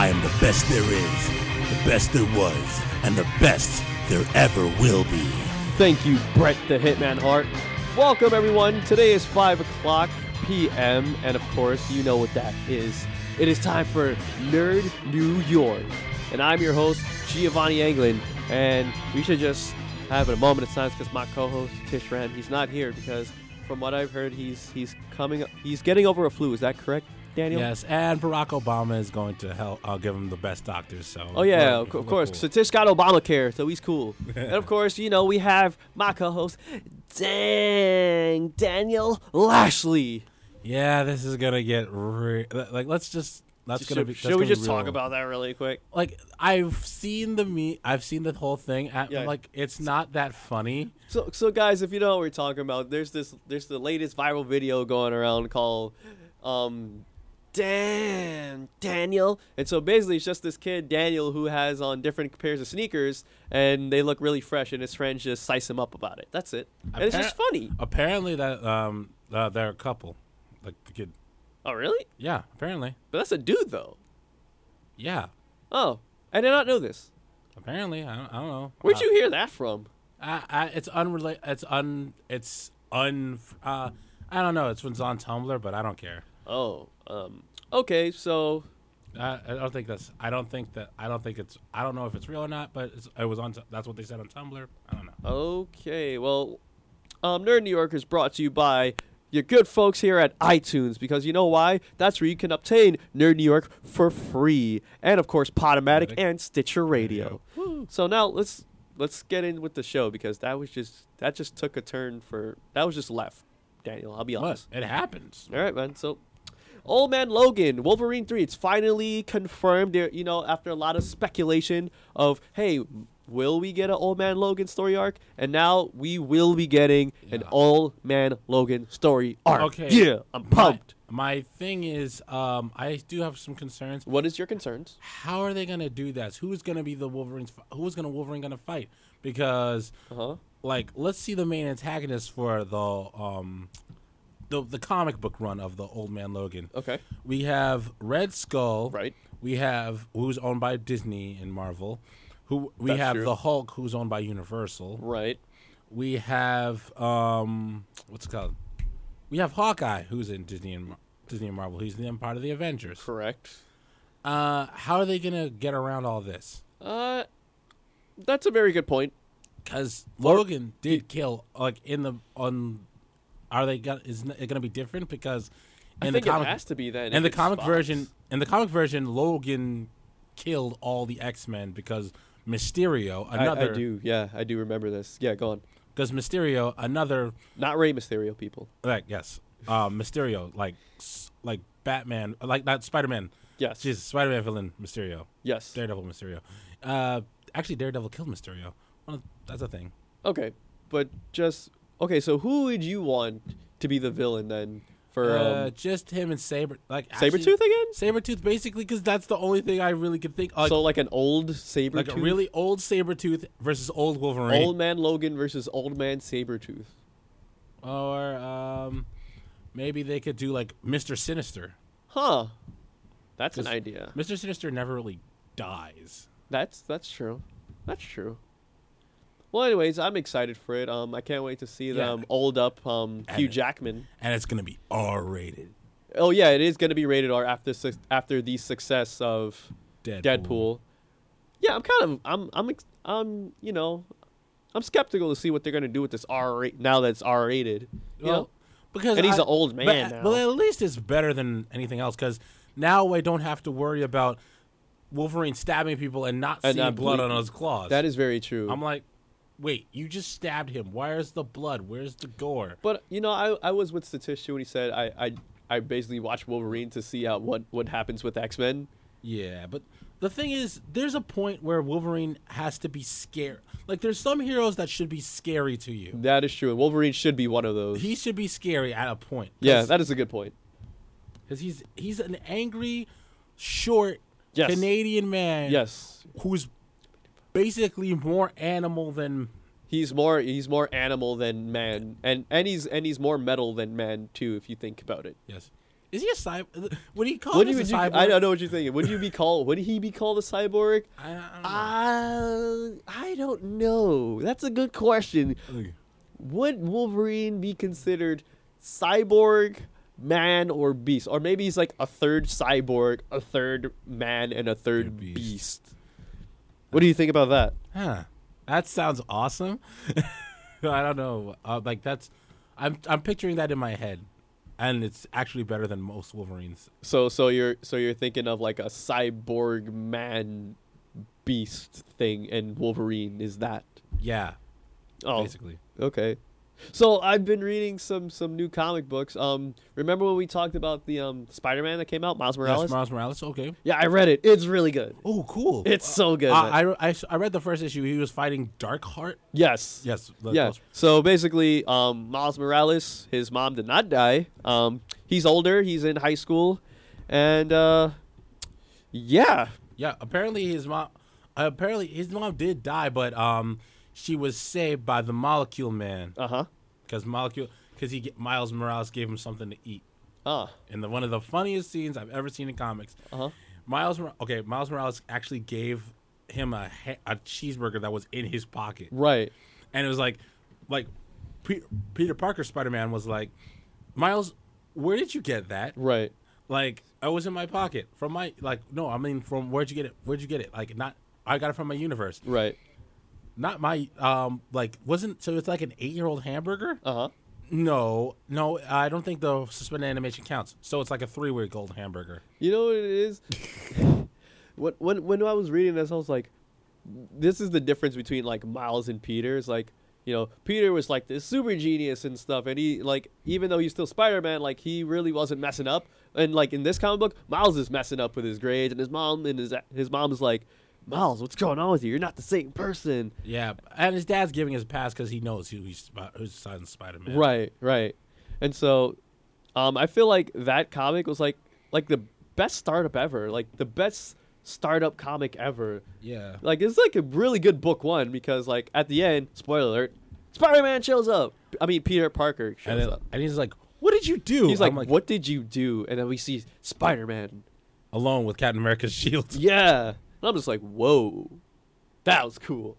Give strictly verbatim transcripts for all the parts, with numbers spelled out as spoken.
I am the best there is, the best there was, and the best there ever will be. Thank you, Bret the Hitman Hart. Welcome, everyone. Today is five o'clock p.m., and of course, you know what that is. It is time for Nerd New York. And I'm your host, Giovanni Anglin, and we should just have a moment of silence because my co-host, Tish Ram, he's not here because from what I've heard, he's he's coming, he's getting over a flu. Is that correct, Daniel? Yes, and Barack Obama is going to help. I'll give him the best doctors. So. Oh yeah, we're, of, we're of course. Cool. So Tish got Obamacare, so he's cool. And of course, you know we have my co-host, Dang Daniel Lashley. Yeah, this is gonna get re- like. Let's just. That's should gonna be. should that's we gonna just be talk real. about that really quick? Like I've seen the me. I've seen the whole thing. At, Yeah. Like it's not that funny. So, so guys, if you know what we're talking about, there's this, there's the latest viral video going around called, um, "Damn Daniel," and so basically it's just this kid Daniel who has on different pairs of sneakers, and they look really fresh, and his friends just size him up about it. That's it, and it's just funny. Apparently that um uh, they're a couple, like the kid. Oh, really? Yeah, apparently. But that's a dude, though. Yeah, Oh, I did not know this. apparently. I don't, I don't know. Where'd Uh, you hear that from? I, I, it's unrelated. It's un. It's un. Uh, I don't know. It's when it's on Tumblr, but I don't care. Oh, um, okay, so I, I don't think that's. I don't think that. I don't think it's. I don't know if it's real or not, but it's, it was on. That's what they said on Tumblr. I don't know. okay, well, um, Nerd New York is brought to you by your good folks here at iTunes, because you know why? That's where you can obtain Nerd New York for free, and of course Podomatic and Stitcher Radio. So now let's let's get in with the show, because that was just that just took a turn for that was just left, Daniel. I'll be honest. What? It happens. All right, man. So, Old Man Logan, Wolverine three. It's finally confirmed. There, you know, after a lot of speculation of, hey, will we get an Old Man Logan story arc? And now we will be getting an Yeah. Old Man Logan story arc. Okay. Yeah, I'm pumped. My, my thing is, um, I do have some concerns. What is your concerns? How are they gonna do this? Who's gonna be the Wolverine's? Who's gonna Wolverine gonna fight? Because, Uh huh. like, let's see the main antagonist for the um, the the comic book run of the Old Man Logan. Okay. We have Red Skull. Right. We have who's owned by Disney and Marvel. Who we That's have true. the Hulk, who's owned by Universal. Right. We have um, what's it called? We have Hawkeye, who's in Disney and Mar- Disney and Marvel. He's then part of the Avengers. Correct. Uh, how are they gonna get around all this? Uh, that's a very good point. Because Or- Logan did kill like in the on. Are they gonna? Is it gonna be different? Because in I the think comic, it has to be then. in if the it's comic Fox. version, in the comic version, Logan killed all the X-Men because Mysterio, I, another, I do. Yeah, I do remember this. Yeah, go on. because Mysterio, another, Not Rey Mysterio, people. like yes, uh, Mysterio, like s- like Batman, like not Spider-Man, Yes. Jesus, Spider-Man villain Mysterio, Yes. Daredevil Mysterio. Uh, actually, Daredevil killed Mysterio. Well, that's a thing. Okay, but just okay. So who would you want to be the villain then for uh, um, just him and Saber, like actually- Sabretooth again? Sabretooth, basically, because that's the only thing I really could think. Like, so like an old Sabretooth, like a really old Sabretooth versus old Wolverine, old man Logan versus old man Sabretooth. or um, maybe they could do like Mister Sinister. Huh? That's an 'Cause idea. Mister Sinister never really dies. That's that's true. That's true. Well, anyways, I'm excited for it. Um, I can't wait to see Yeah. them old up um And Hugh it- Jackman. And it's gonna be R rated. Oh yeah, it is going to be rated R after su- after the success of Deadpool. Deadpool. Yeah, I'm kind of I'm I'm ex- I'm you know I'm skeptical to see what they're gonna do with this R rate now that it's R rated. You Well, know, because and he's I- an old man but, now. but at least it's better than anything else because now I don't have to worry about Wolverine stabbing people and not And seeing not blood on bleeding. his claws. That is very true. I'm like, wait, you just stabbed him. Where's the blood? Where's the gore? but you know, I I was with Satish when he said I I I basically watched Wolverine to see out what what happens with X Men. Yeah, but the thing is, there's a point where Wolverine has to be scared. Like, there's some heroes that should be scary to you. That is true, and Wolverine should be one of those. He should be scary at a point. Yeah, that is a good point. Because he's he's an angry, short Yes. Canadian man. Yes, Who's basically more animal than. he's more he's more animal than man, and and he's and he's more metal than man too, if you think about it. Yes. Is he a cyborg? Would he call What him do a you, cyborg? I don't know what you're thinking. Would you be called? Would he be called a cyborg? I, I don't know. Uh, I don't know. That's a good question. Okay. Would Wolverine be considered cyborg, man, or beast? Or maybe he's like a third cyborg, a third man, and a third Third beast. beast. What do you think about that? Huh. That sounds awesome. I don't know. Uh, like that's, I'm I'm picturing that in my head, and it's actually better than most Wolverines. So, so you're so you're thinking of like a cyborg man, beast thing, and Wolverine is that? Yeah, Oh, basically. okay. So I've been reading some some new comic books. Um, remember when we talked about the um Spider-Man that came out, Miles Morales? Yes, Miles Morales. Okay. Yeah, I read it. It's really good. Oh, cool. It's so good. Uh, man. I, I, I read the first issue. He was fighting Darkheart. yes. Yes. the- Yeah. those- So basically, um, Miles Morales, his mom did not die. Um, he's older. He's in high school, and uh, yeah, Yeah. Apparently his mom. Apparently his mom did die, but um, she was saved by the Molecule Man uh huh, because Molecule because he get, Miles Morales gave him something to eat. ah, And the one of the funniest scenes I've ever seen in comics. uh huh. Miles, Mor- okay, Miles Morales actually gave him a ha- a cheeseburger that was in his pocket, Right. and it was like, like, Pe- Peter Parker Spider Man was like, Miles, where did you get that? Right. Like, I was in my pocket from my like, no, I mean from where'd you get it? Where'd you get it? Like, not I got it from my universe, Right. not my um like wasn't so it's like an eight year old hamburger. Uh huh. No, no, I don't think the suspended animation counts. So it's like a three week old hamburger. You know what it is? when when when I was reading this, I was like, this is the difference between like Miles and Peter. It's like, you know, Peter was like this super genius and stuff, and he like even though he's still Spider-Man, like he really wasn't messing up. And like in this comic book, Miles is messing up with his grades, and his mom and his his mom is like, Miles, what's going on with you? You're not the same person. Yeah, and his dad's giving his pass because he knows who he's Sp- whose son's Spider Man. Right, right. And so, um, I feel like that comic was like like the best startup ever, like the best startup comic ever. Yeah. Like it's like a really good book one because like at the end, spoiler alert, Spider-Man shows up. I mean Peter Parker shows And, then, up. and he's like, "What did you do?" He's like, I'm "What did you do?" And then we see Spider-Man. Alone with Captain America's shield. Yeah. And I'm just like, "Whoa. That was cool."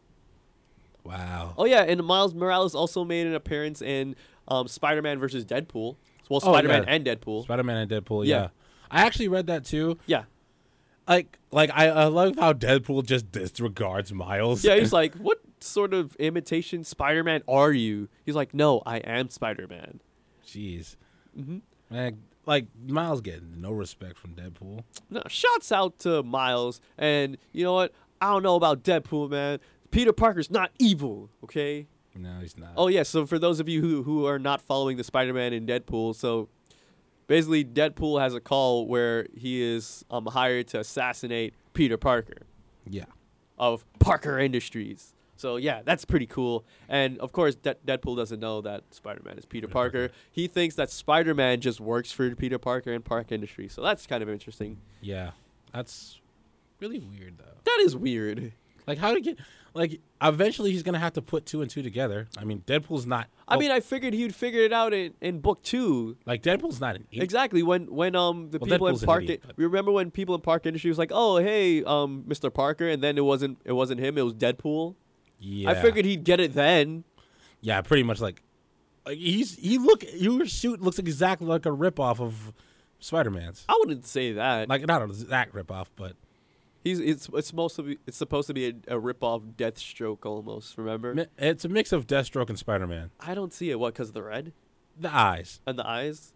Wow. Oh yeah, and Miles Morales also made an appearance in um, Spider-Man versus Deadpool. Well, Oh, Spider-Man yeah. and Deadpool. Spider Man and Deadpool. Yeah. Yeah. I actually read that too. Yeah. Like, like I, I love how Deadpool just disregards Miles. Yeah, he's like, "What sort of imitation Spider-Man are you?" He's like, "No, I am Spider-Man." Jeez. Mm-hmm. Man, like Miles getting no respect from Deadpool. No, shouts out to Miles. And you know what? I don't know about Deadpool, man. Peter Parker's not evil, okay? No, he's not. Oh, yeah, so for those of you who, who are not following the Spider-Man in Deadpool, so basically Deadpool has a call where he is um, hired to assassinate Peter Parker Yeah. of Parker Industries. So, yeah, that's pretty cool. And, of course, De- Deadpool doesn't know that Spider-Man is Peter Peter Parker. Parker. He thinks that Spider-Man just works for Peter Parker and Park Industries. So that's kind of interesting. Yeah. That's really weird though. That is weird. Like how to get like eventually he's gonna have to put two and two together. I mean, Deadpool's not. I oh, mean, I figured he'd figure it out in, in book two. like Deadpool's not an idiot. Exactly. When when um the Well, people in Deadpool's an Park, idiot, but- remember when people in Park Industry was like, "Oh, hey, um, Mister Parker," and then it wasn't it wasn't him. It was Deadpool. Yeah. I figured he'd get it then. Yeah, pretty much like, like he's he look your suit looks exactly like a ripoff of Spider-Man's. I wouldn't say that. Like not an exact ripoff, but He's it's it's supposed to be it's supposed to be a, a rip off Deathstroke almost. Remember? mi- it's a mix of Deathstroke and Spider-Man. I don't see it. What? Because of the red The eyes. and the eyes.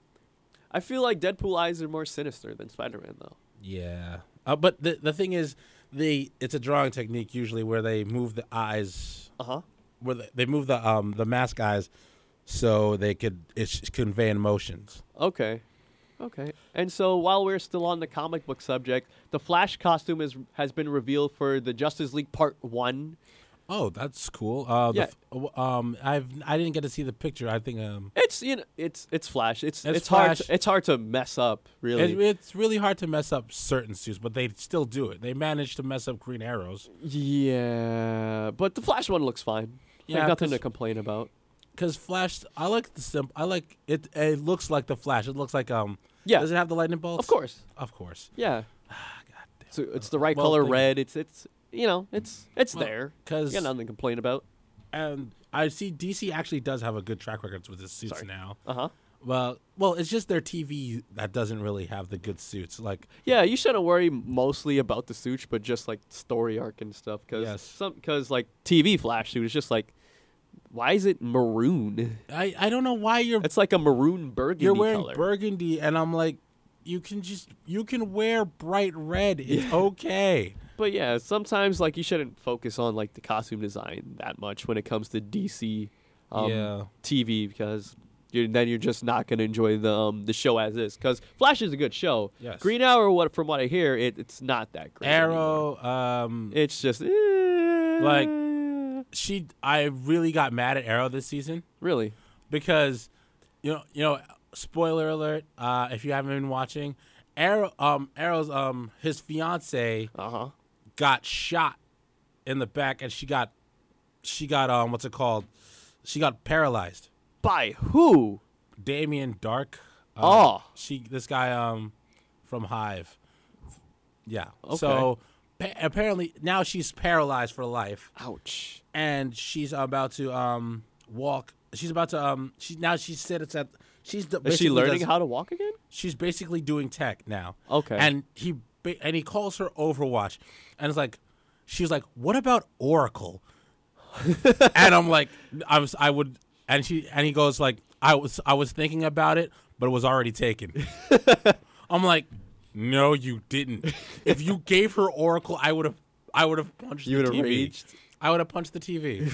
I feel like Deadpool eyes are more sinister than Spider-Man though. Yeah. Uh, but the the thing is, they it's a drawing technique usually where they move the eyes, Uh huh. where they, they move the um the mask eyes, so they could it's convey emotions. Okay. Okay. And so while we're still on the comic book subject, the Flash costume is has been revealed for the Justice League Part one. Oh, that's cool. Uh, the Yeah. f- w- um, I've I didn't get to see the picture. I think um, It's you know it's it's Flash. It's it's, It's hard Flash. to, it's hard to mess up, really. it, it's really hard to mess up certain suits, but they still do it. They managed to mess up Green Arrows yeah, but the Flash one looks fine. Yeah, Yeah, nothing 'cause- to complain about. because Flash. I like the simp. I like it. It looks like the Flash. It looks like um Yeah. Does it have the lightning bolts? Of course. Of course. Yeah. God damn. So it's the right Well, color like- red. It's it's you know it's it's Well, there. 'cause- You got nothing to complain about. And I see D C actually does have a good track record with its suits Sorry. now. Uh huh. Well, well, it's just their T V that doesn't really have the good suits. Like, Yeah, you shouldn't worry mostly about the suits, but just like story arc and stuff. Because Yes. some because like T V Flash suit is just like, why is it maroon? I, I don't know why you're It's like a maroon burgundy you're wearing color. burgundy, and I'm like, you can just you can wear bright red. It's okay. But yeah, sometimes like you shouldn't focus on like the costume design that much when it comes to D C um, Yeah. T V because you're, then you're just not gonna enjoy the um, the show as is. Because Flash is a good show. Yes. Green Arrow, what from what I hear, it, it's not that great. anymore. Arrow, um, It's just eh, Like- she. I really got mad at Arrow this season really. because, you know, you know, spoiler alert. Uh, if you haven't been watching, Arrow, um, Arrow's um, his fiance Uh huh. got shot in the back, and she got, she got um, what's it called? She got paralyzed. By who? Damien Dark. Uh, Oh. she this guy um from Hive. Yeah. Okay. So pa- apparently now she's paralyzed for life, Ouch. and she's about to um walk. She's about to um she now she said it's at she's the, Is she basically learning does- how to walk again? She's basically doing tech now. Okay. And he ba- and he calls her Overwatch, and it's like she's like, what about Oracle? And I'm like, I was I would. And she and he goes like, I was I was thinking about it, but it was already taken. I'm like, no, you didn't. If you gave her Oracle, I would have I would have punched You the would have T V. raged. I would have punched the T V.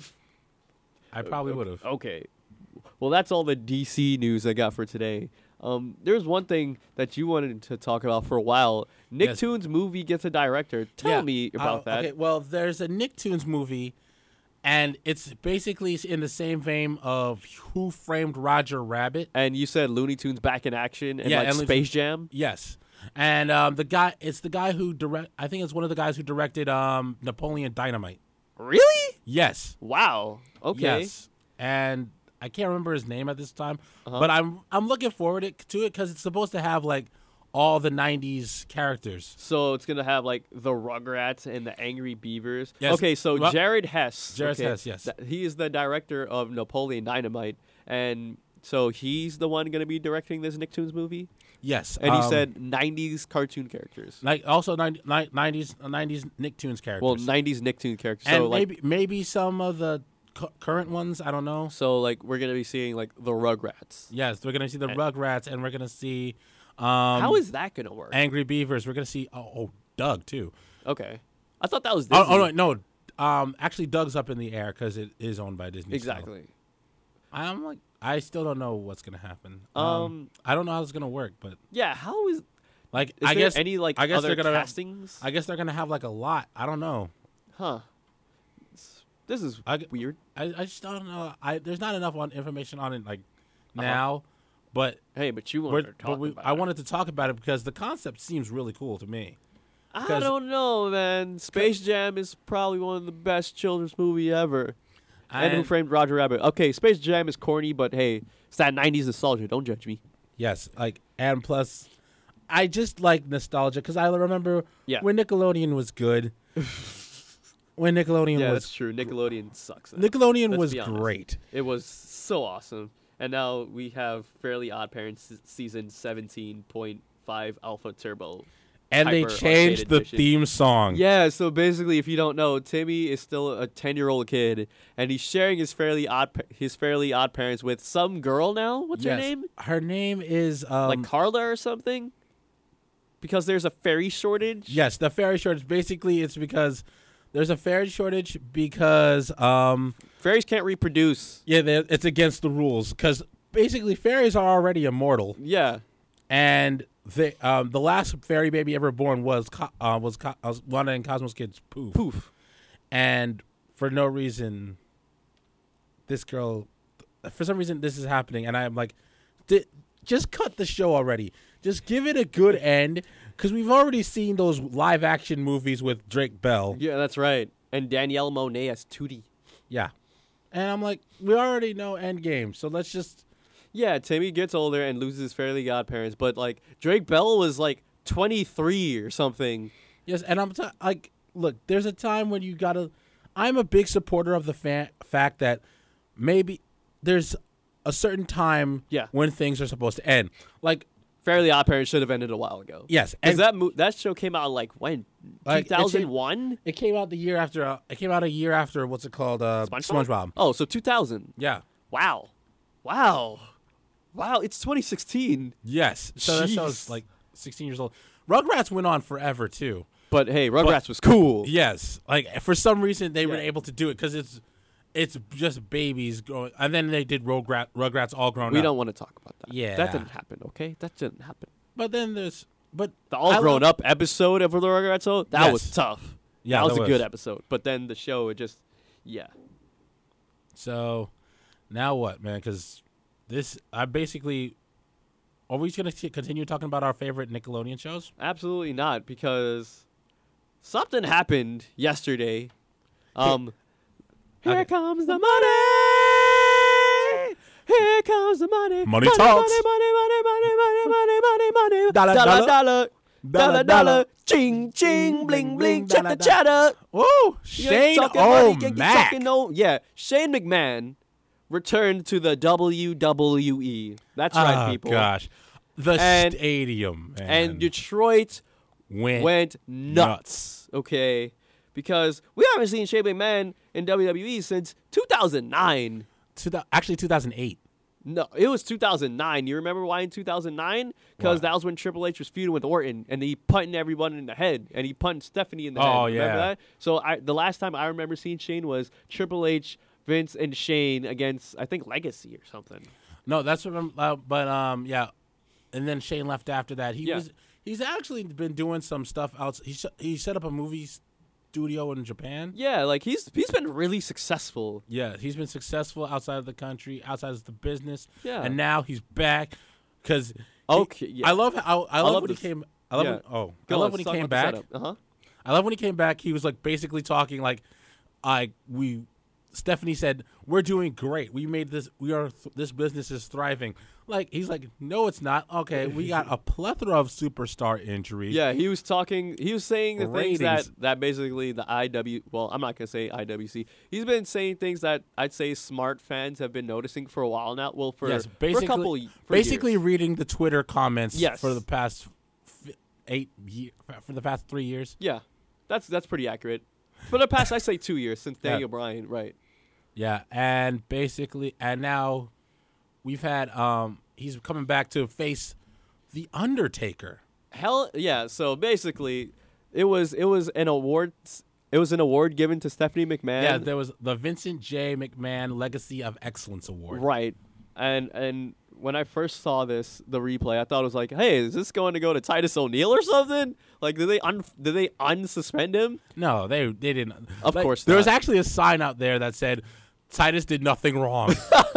I probably would have. Okay. Well, that's all the D C news I got for today. Um, there's one thing that you wanted to talk about for a while. Nicktoons movie gets a director. Tell me about Uh, that. Okay, well, there's a Nicktoons movie, and it's basically in the same vein of Who Framed Roger Rabbit. And you said Looney Tunes back in action and Yeah, like and Looney Space Jam. Yes, and um, the guy, it's the guy who direct. I think it's one of the guys who directed um, Napoleon Dynamite. Really? Yes. Wow. Okay. Yes, and I can't remember his name at this time, Uh-huh. but I'm I'm looking forward it- to it because it's supposed to have like all the nineties characters. So it's gonna have like the Rugrats and the Angry Beavers. Yes. Okay, so Well- Jared Hess. Jared okay, Hess, yes. th- he is the director of Napoleon Dynamite, and so he's the one gonna be directing this Nicktoons movie. Yes, And he um, said nineties cartoon characters. like also nineties nineties Nicktoons characters. Well, nineties Nicktoon characters. and So like, maybe maybe some of the cu- current ones. I don't know. so like we're gonna be seeing like the Rugrats. Yes, we're gonna see the And- Rugrats, and we're gonna see um, How is that gonna work? Angry Beavers. We're gonna see oh, oh Doug too. Okay, I thought that was Disney. Oh, oh no, no. Um, actually, Doug's up in the air because it is owned by Disney. so exactly. I'm like, I still don't know what's gonna happen. Um, I don't know how it's gonna work, but Yeah, how is? like, Is I there guess any like I guess other they're gonna. castings? I guess they're gonna have like a lot. I don't know. Huh. It's- This is I g- weird. I, I just don't know. I there's not enough on information on it like now, but Hey, but you we're, wanted to but talk we, about I it. wanted to talk about it because the concept seems really cool to me. I 'cause- don't know, man. Space Jam is probably one of the best children's movie ever. And, Who And- Framed Roger Rabbit? Okay, Space Jam is corny, but hey, it's that nineties nostalgia. Don't judge me. Yes, like and plus, I just like nostalgia because I remember Yeah. when Nickelodeon was good. when Nickelodeon Yeah, was that's true. Nickelodeon sucks. Nickelodeon Let's was be honest. great. It was so awesome. And now we have Fairly Odd Parents se- season seventeen point five Alpha Turbo. And they Hyper changed Arcade the Edition. theme song. Yeah, so basically, if you don't know, Timmy is still a ten-year-old kid, and he's sharing his Fairly Odd Pa- his Fairly Odd Parents with some girl now. What's her Yes. name? Her name is um, Like Carla or something? Because there's a fairy shortage. yes, the fairy shortage. Basically, it's because there's a fairy shortage because um Fairies can't reproduce. yeah, they- it's against the rules because basically fairies are already immortal, Yeah. and they um the last fairy baby ever born was Co- uh, was Co- uh, Wanda and Cosmo's kids Poof. Poof. And for no reason, this girl, for some reason, this is happening, and I'm like, "Di- just cut the show already. Just give it a good end, because we've already seen those live action movies with Drake Bell. Yeah, that's right. And Danielle Monet as Tootie. Yeah, and I'm like, we already know Endgame, so let's just Yeah, Timmy gets older and loses his fairly godparents, but like Drake Bell was like twenty-three or something. Yes, and I'm t- like, look, there's a time when you gotta. I'm a big supporter of the fa- fact that maybe there's a certain time Yeah. when things are supposed to end. Like, Fairly Odd Parents should have ended a while ago. yes, Because and that mo- that show came out like when Like, it two thousand one. it came out the year after. Uh, it came out a year after what's it called? Uh, SpongeBob? SpongeBob. Oh, so two thousand. Yeah. Wow, wow, wow! It's twenty sixteen. Yes. So that Jeez. show's like sixteen years old. Rugrats went on forever too. But hey, Rugrats was cool. Yes, like for some reason they were Yeah. able to do it because it's it's just babies growing, and then they did Rugrat, Rugrats all grown We up. don't want to talk about that. Yeah. that didn't happen. Okay, that didn't happen. But then there's but The all I grown love- up episode of the Rugrats show that Yes. was tough. Yeah, that was that a good was. episode. But then the show, it just, yeah. So now what, man? Because this I basically are we just gonna continue talking about our favorite Nickelodeon shows? Absolutely not, because something happened yesterday. Um, here Okay. comes the money. Here comes the money. Money money, talks. Money, money, money, money, money, money, money, money. Dollar, dollar, dollar. dollar, dollar, Dollar, dollar. Ching, ching, bling, bling, dollar, chatter, dollar. chatter. Woo! You ain't Shane talking money, you ain't O'Mac. talking no- Yeah, Shane McMahon returned to the W W E. That's right, Oh people. gosh, the And- stadium man. And Detroit went, went nuts. Okay, because we haven't seen Shane McMahon in W W E since two thousand nine. to the, actually two thousand eight. No, it was two thousand nine. You remember why in two thousand nine? Because Why? that was when Triple H was feuding with Orton, and he punting everyone in the head, and he punted Stephanie in the Oh, head. Remember yeah. that? So I, the last time I remember seeing Shane was Triple H, Vince, and Shane against, I think, Legacy or something. No, that's what I'm. Uh, but um, yeah, and then Shane left after that. He Yeah. was. He's actually been doing some stuff out. He sh- he set up a movie studio in Japan. Yeah, like he's he's been really successful. Yeah, he's been successful outside of the country, outside of the business. Yeah. and now he's back because. Okay, yeah. I love how I love, love when this- he came. I love yeah. when, oh, I Go love on, when he talk came about back. the setup. Uh-huh. I love when he came back. He was like basically talking like, I we, Stephanie said we're doing great. We made this. We are th- this business is thriving. Like he's like, no, it's not. Okay, we got a plethora of superstar injuries. Yeah, he was talking. He was saying the things that, Ratings. that basically the I W. Well, I'm not gonna say I W C. He's been saying things that I'd say smart fans have been noticing for a while now. Well, for, yes, for basically, a couple. y- For basically years. reading the Twitter comments Yes. for the past f- eight year, for the past three years. Yeah, that's that's pretty accurate. For the past, I say two years since Yeah. Daniel Bryan, right? Yeah, and basically, and now we've had um he's coming back to face the Undertaker. Hell yeah. So basically, it was it was an award. It was an award given to Stephanie McMahon. Yeah, there was the Vincent J. McMahon Legacy of Excellence Award. Right. And and when I first saw this, the replay, I thought it was like, hey, is this going to go to Titus O'Neil or something? Like, did they un did they unsuspend him? No, they they didn't. Of Like, course there was not. actually a sign out there that said Titus did nothing wrong.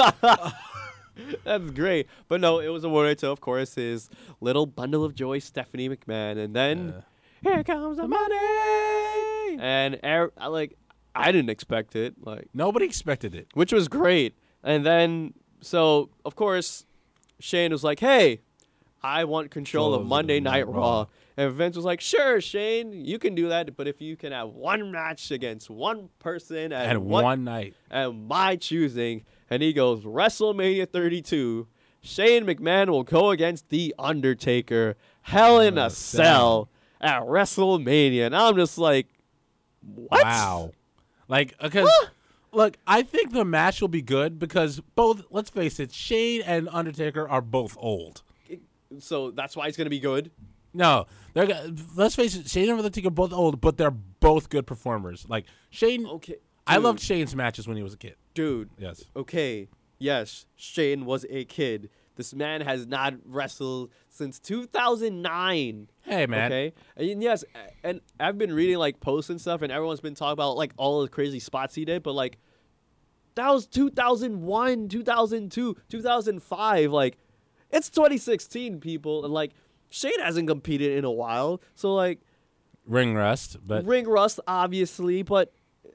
That's great. But no, it was awarded to, of course, his little bundle of joy, Stephanie McMahon. And then, Uh. here comes the money. And er, I, like, I didn't expect it. Like, Nobody expected it. which was great. And then, so of course, Shane was like, "Hey, I want control of Monday Night Raw." And Vince was like, "Sure, Shane, you can do that, but if you can have one match against one person at And one, one night. and my choosing," and he goes, "WrestleMania thirty-two, Shane McMahon will go against The Undertaker, Hell in a Cell at WrestleMania," and I'm just like, "What?" Wow. Like, because, look, I think the match will be good because both, let's face it, Shane and Undertaker are both old. So that's why it's gonna be good. No, they're go- let's face it, Shane and Undertaker are both old, but they're both good performers. Like, Shane, Okay, I dude. loved Shane's matches when he was a kid. Dude, Yes. okay, yes, Shane was a kid. This man has not wrestled since two thousand nine. Hey, man. Okay, and yes, a- and I've been reading like posts and stuff, and everyone's been talking about like all the crazy spots he did, but like that was two thousand one, two thousand two, two thousand five. Like it's twenty sixteen, people, and like Shane hasn't competed in a while, so like Ring rust, but ring rust, obviously, but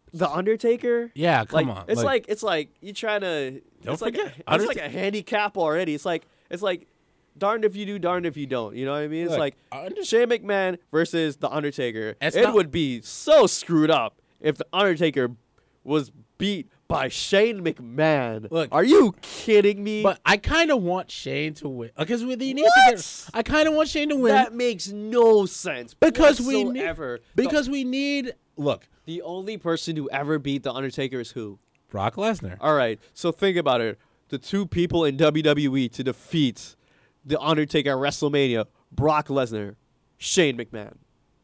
The Undertaker. Yeah, come like, on. It's like, like it's like you trying to. Don't It's like forget, a, it's like a handicap already. It's like it's like darned if you do, darned if you don't. You know what I mean? It's Look, like Under- Shane McMahon versus the Undertaker. It's it not- would be so screwed up if the Undertaker was beat by Shane McMahon. Look, are you kidding me? But I kind of want Shane to win because we need What? to get. I kind of want Shane to win that makes no sense because we need. whatsoever. Because we need. Look, The only person who ever beat The Undertaker is who? Brock Lesnar. All right, so think about it. The two people in W W E to defeat The Undertaker at WrestleMania, Brock Lesnar, Shane McMahon.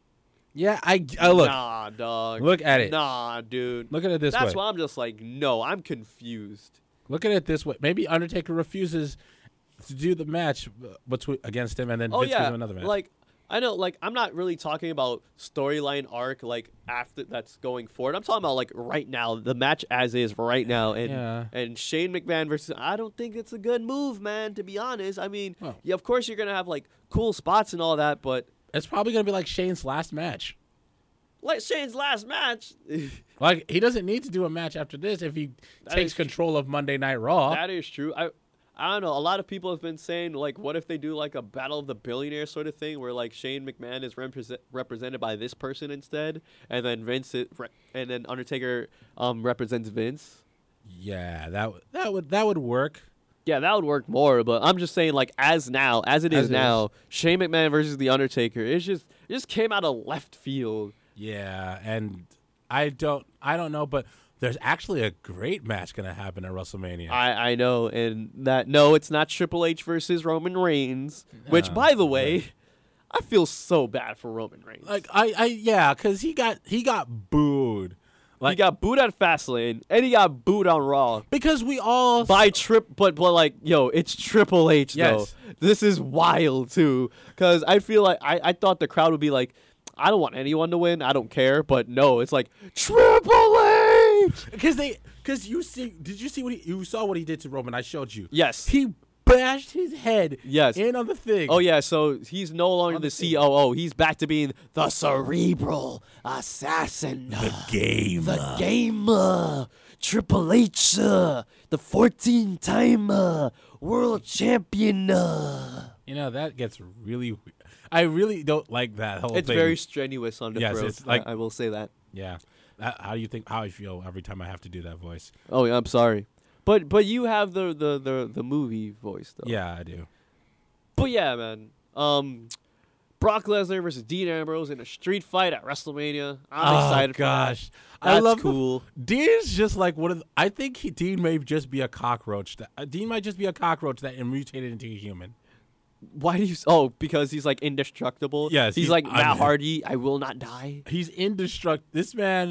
Yeah, I, I look. Nah, dog. Look at it. Nah, dude. Look at it this That's way. why I'm just like, no, I'm confused. Look at it this way. Maybe Undertaker refuses to do the match uh, between against him, and then Oh, Vince yeah. gives him another match. Like, I know, like, I'm not really talking about storyline arc, like, after that's going forward. I'm talking about, like, right now, the match as is right now. And Yeah. and Shane McMahon versus, I don't think it's a good move, man, to be honest. I mean, Oh. yeah, of course you're going to have, like, cool spots and all that, but, it's probably gonna be like Shane's last match. like, Shane's last match, Like he doesn't need to do a match after this if he That takes is tr- control of Monday Night Raw. that is true. I I don't know. A lot of people have been saying, like, what if they do, like, a Battle of the Billionaires sort of thing where, like, Shane McMahon is represent- represented by this person instead, and then Vince, it, re- and then Undertaker um, represents Vince? yeah, that would that would that would work. Yeah, that would work more, but I'm just saying, like, as now, as it As is it now, Shane McMahon versus The Undertaker, it's just, it just came out of left field. Yeah, and I don't I don't know, but there's actually a great match gonna happen at WrestleMania. I, I know, and that, no, it's not Triple H versus Roman Reigns, which, Uh, by the way, I feel so bad for Roman Reigns. like I, I yeah, because he got he got booed. Like he got booed at Fastlane, and he got booed on Raw. because we all By Trip, but but like, yo, it's Triple H Yes. though. This is wild too, because I feel like I, I thought the crowd would be like, I don't want anyone to win, I don't care, but no, it's like Triple H. because they because you see did you see what he you saw what he did to Roman? I showed you. Yes. He bashed his head Yes. in on the thing. Oh yeah, so he's no longer On the the C O O. He's back to being the cerebral assassin, The game. the gamer, Triple H, uh, the fourteen-time uh, world champion. Uh. You know that gets really. we- I really don't like that whole It's thing. very strenuous on the Yes, throat. it's like- I, I will say that. yeah. That, how do you think? How I feel every time I have to do that voice? Oh yeah, I'm sorry, but but you have the the the, the movie voice though. Yeah, I do. But yeah, man. Um, Brock Lesnar versus Dean Ambrose in a street fight at WrestleMania. I'm oh, excited. gosh, for that. I That's love cool. Dean's just like one of. The, I think he, Dean may just be a cockroach. That uh, Dean might just be a cockroach that mutated into a human. Why do you? Oh, because he's like indestructible. Yes, he's, he's like un- Matt Hardy. I will not die. He's indestructible. This man,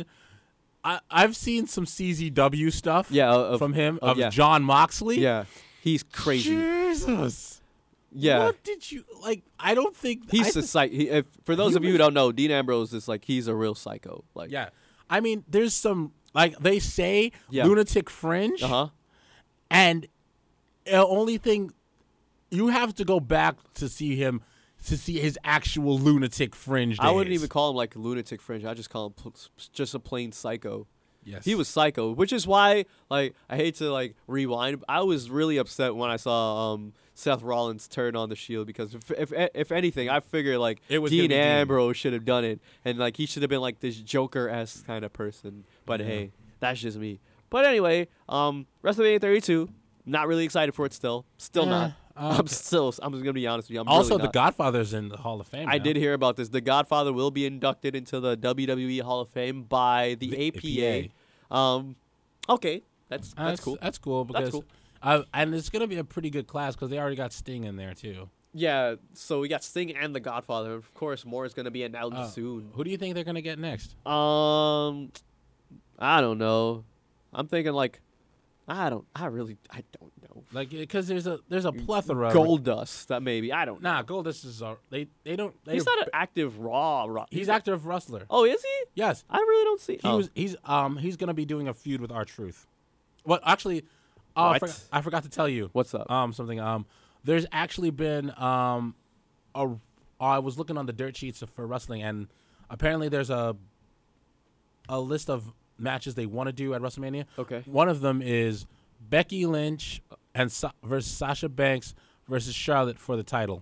I I've seen some C Z W stuff. Yeah, of- from him of- of yeah. John Moxley. Yeah, he's crazy. Jesus. Yeah, What did you like? I don't think he's I a psych. He, if, for those He of you who was- don't know, Dean Ambrose is like he's a real psycho. Like, Yeah, I mean, there's some like they say Yeah. lunatic fringe, uh huh. and the only thing you have to go back to see him to see his actual lunatic fringe. I wouldn't days. even call him like lunatic fringe. I just call him pl- just a plain psycho. Yes, He was psycho, which is why, like, I hate to like rewind. I was really upset when I saw um, Seth Rollins turn on the Shield because if if, if anything, I figure like It was gonna Dean be Dean. Ambrose should have done it, and like he should have been like this Joker-esque kind of person. But Yeah. hey, that's just me. But anyway, um, WrestleMania thirty-two, not really excited for it still. Still Eh, not. uh, I'm still. I'm just gonna be honest with you. I'm also, really The not. Godfather's in the Hall of Fame. I now. did hear about this. The Godfather will be inducted into the W W E Hall of Fame by the, The A P A. Um, okay, that's that's, That's cool. That's cool because, cool. Uh, and it's gonna be a pretty good class because they already got Sting in there too. Yeah, so we got Sting and the Godfather. Of course, more is gonna be announced Uh, soon. Who do you think they're gonna get next? Um, I don't know. I'm thinking like, I don't. I really. I don't know. Like, because there's a there's a plethora. of- Gold Dust. That maybe. I don't. know. Nah, Goldust is a, they they don't. They He's not an active Raw. raw. He's a- active wrestler. Oh, is he? Yes, I really don't see. he oh. was. He's um he's gonna be doing a feud with R-Truth. Well, actually, uh, I, What? forgot, I forgot to tell you. What's up? Um, something. Um, there's actually been um a. I was looking on the dirt sheets for wrestling, and apparently there's a a list of matches they want to do at WrestleMania. Okay. One of them is Becky Lynch and Sa- versus Sasha Banks versus Charlotte for the title.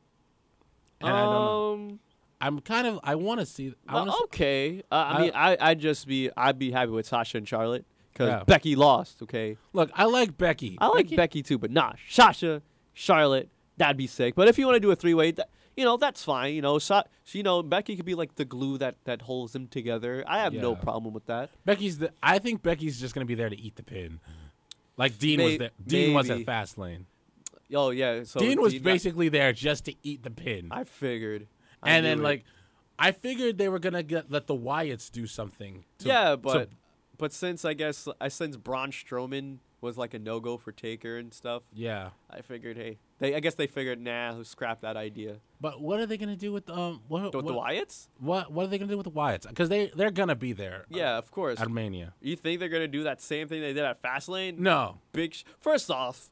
And um, I don't know. I'm kind of. I want to see. I well, wanna okay. Uh, I, I- mean, I I'd just be I'd be happy with Sasha and Charlotte because Yeah. Becky lost. Okay. Look, I like Becky. I like Becky, too, but nah, Sasha, Charlotte, that'd be sick. But if you want to do a three way, that, you know, that's fine. You know, Sa- you know, Becky could be like the glue that that holds them together. I have no Yeah. problem with that. Becky's. The, I think Becky's just gonna be there to eat the pin, like Dean was May- there. Dean was at maybe. Fastlane. Oh yeah, so Dean was got- basically there just to eat the pin, I figured. I and knew then it. like, I figured they were gonna get, let the Wyatts do something. To, yeah, to- but but since I guess I since Braun Strowman was like a no go for Taker and stuff, yeah. I figured hey, they I guess they figured nah, scrap that idea. But what are they gonna do with um? What With what, the Wyatts? what what are they gonna do with the Wyatts? Because they they're gonna be there. uh, Yeah, of course. at Mania. You think they're gonna do that same thing they did at Fastlane? No, Big. Sh- First off,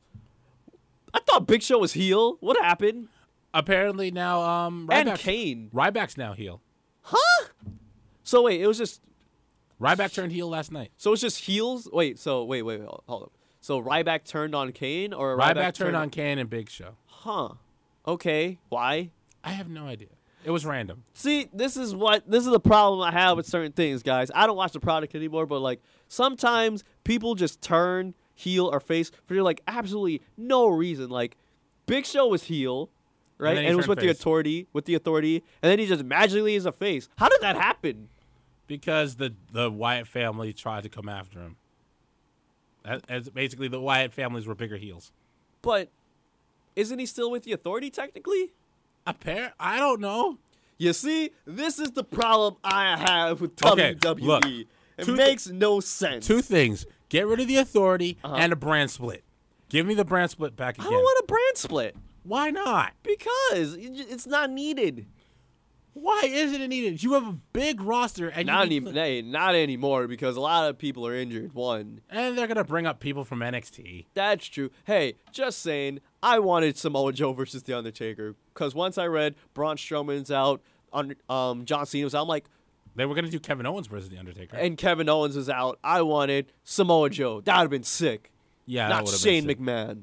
I thought Big Show was heel. What happened? apparently now um. And Ryback's, Kane. Ryback's now heel. Huh? So wait, it was just Ryback turned heel last night. so it's just heels. Wait, so wait, wait, wait hold hold up. So Ryback turned on Kane, or Ryback, Ryback, turned on Kane and Big Show. Huh? Okay, why? I have no idea. It was random. See, this is what this is the problem I have with certain things, guys. I don't watch the product anymore, but like sometimes people just turn heel or face for like absolutely no reason. Like Big Show was heel, right? then And, he it was turned with the face. authority, with the authority, and then he just magically is a face. How did that happen? Because the the Wyatt family tried to come after him. As, as basically the Wyatt families were bigger heels. But isn't he still with the authority technically? Appar- I don't know. You see, this is the problem I have with Okay, W W E. look, it two makes no sense. Two things: get rid of the authority Uh-huh. and a brand split. Give me the brand split back I again. don't want a brand split Why not? because it j- it's not needed. Why isn't it needed? You have a big roster, and Not, you any, need- nay, not anymore because a lot of people are injured. One, and they're gonna bring up people from N X T. that's true. Hey, just saying, I wanted Samoa Joe versus The Undertaker because once I read Braun Strowman's out, on, um, John Cena was out, I'm like, They were gonna do Kevin Owens versus the Undertaker. and Kevin Owens was out. I wanted Samoa Joe. That would have been sick. yeah, that not would've Shane been sick. McMahon.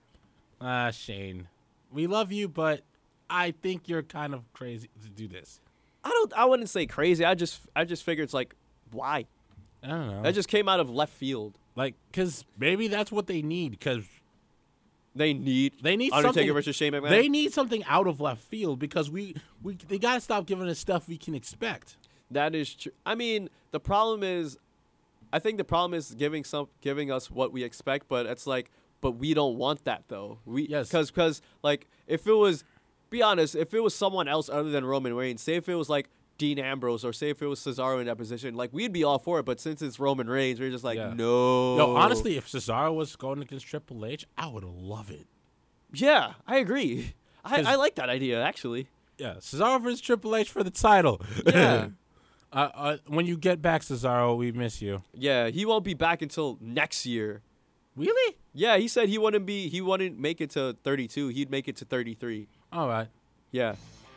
Ah, Shane, we love you, but I think you're kind of crazy to do this. I don't. I wouldn't say crazy. I just. I just figured it's like, why? I don't know. That just came out of left field. like, cause maybe that's what they need. Cause They need. they need Undertaker something. versus Shane McMahon. They need something out of left field because we we they gotta stop giving us stuff we can expect. That is true. I mean, the problem is, I think the problem is giving some giving us what we expect, but it's like, but we don't want that though. We Yes. because because like if it was, be honest, if it was someone else other than Roman Reigns, say if it was like Dean Ambrose or say if it was Cesaro in that position, like we'd be all for it. But since it's Roman Reigns, we're just like, Yeah. no. Yo, honestly, if Cesaro was going against Triple H, I would love it. yeah, I agree. I, 'Cause- I like that idea actually. Yeah, Cesaro versus Triple H for the title. Yeah. uh, uh, when you get back, Cesaro, we miss you. Yeah, he won't be back until next year. Really? Yeah, he said he wouldn't be. He wouldn't make it to thirty-two. He'd make it to thirty-three. All right. Yeah.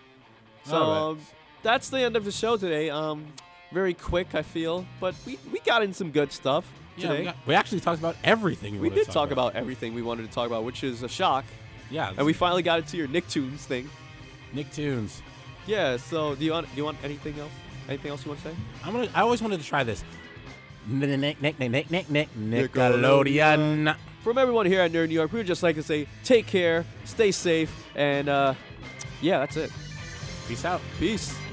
So All right. um, that's the end of the show today. Um, very quick, I feel, but we, we got in some good stuff Yeah, today. we, got, we actually talked about everything. We, we wanted to did talk about. everything we wanted to talk about, which is a shock. Yeah, And we finally got into your Nicktoons thing. Nicktoons. Yeah. So do you want do you want anything else? Anything else you want to say? I'm gonna. I always wanted to try this. Nick, Nick, Nick, Nick, Nick, Nick, Nickelodeon. From everyone here at Nerd New York, we would just like to say take care, stay safe, and uh, yeah, that's it. Peace out. Peace.